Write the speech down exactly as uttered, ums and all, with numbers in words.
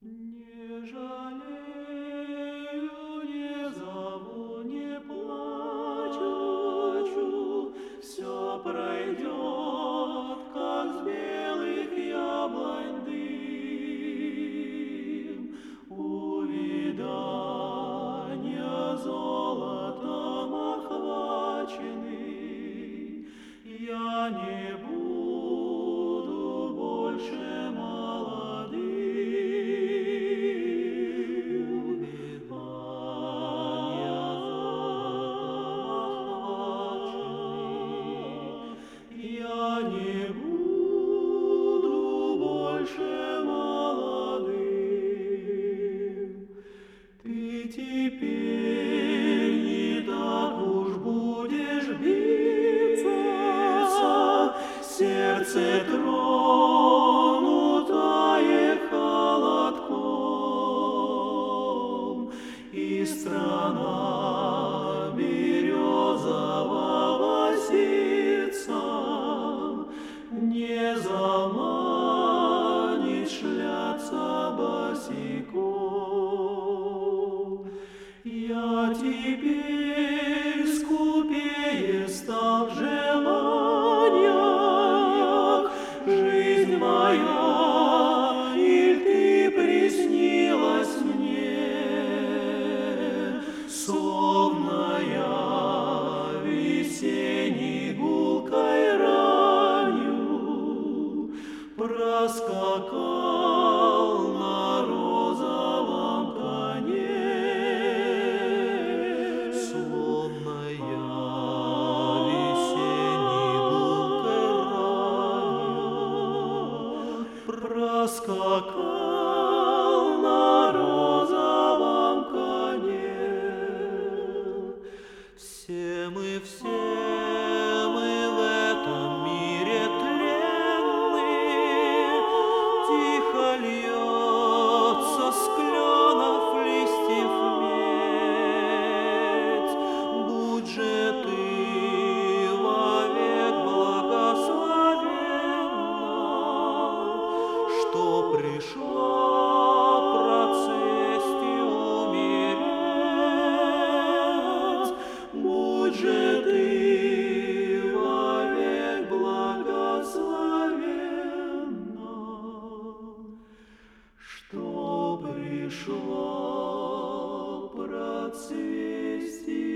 Не жалею, не зову, не плачу, все пройдет, как с белых яблонь дым. Увядания золотом охваченный, я не буду больше молодым. Я не буду больше молодым. Ты теперь не так уж будешь биться, сердце тронутое холодком, и страна березового ситца не заманит шляться босиком. Я теперь скупее стал в желаниях, жизнь моя, иль ты приснилась мне, словно я весенней гулкой ранью проскакал на розовом коне, словно я весенней гулкой ранью проскакал на розовом коне. Все мы, все мы в этом мире тленны, тихо льется с кленов листьев медь. Будь же ты вовек благословенна, что пришла процессию умереть. Будь же ты вовек благословенна, что пришла процессия.